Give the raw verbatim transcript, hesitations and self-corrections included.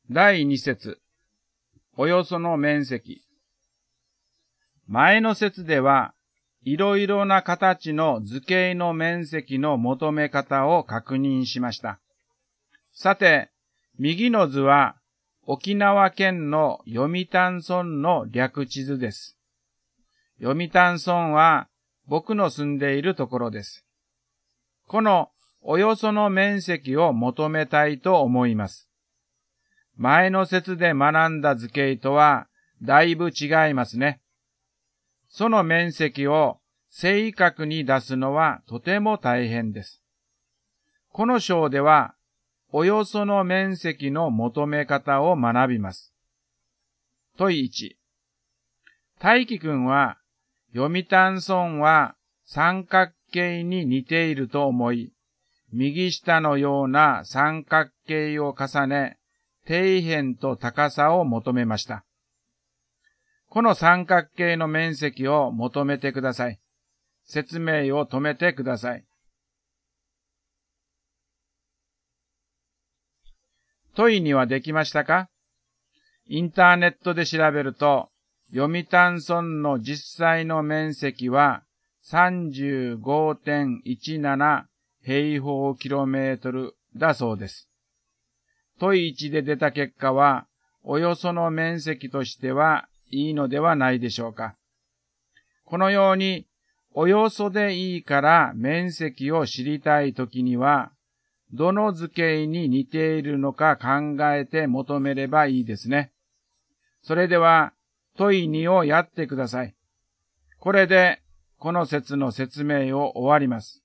だいに節、およその面積。前の節では、いろいろな形の図形の面積の求め方を確認しました。さて、右の図は、沖縄県の読谷村の略地図です。読谷村は、僕の住んでいるところです。このおよその面積を求めたいと思います。前の節で学んだ図形とはだいぶ違いますね。その面積を正確に出すのはとても大変です。この章では、およその面積の求め方を学びます。問いいち。大輝くんは、読谷村は三角形に似ていると思い、右下のような三角形を重ね、底辺と高さを求めました。この三角形の面積を求めてください。説明を止めてください。問いにはできましたか？インターネットで調べると、読谷村の実際の面積は さんじゅうごてんいちなな 平方キロメートルだそうです。問いいちで出た結果は、およその面積としてはいいのではないでしょうか。このように、およそでいいから面積を知りたいときには、どの図形に似ているのか考えて求めればいいですね。それでは、問いにをやってください。これで、この節の説明を終わります。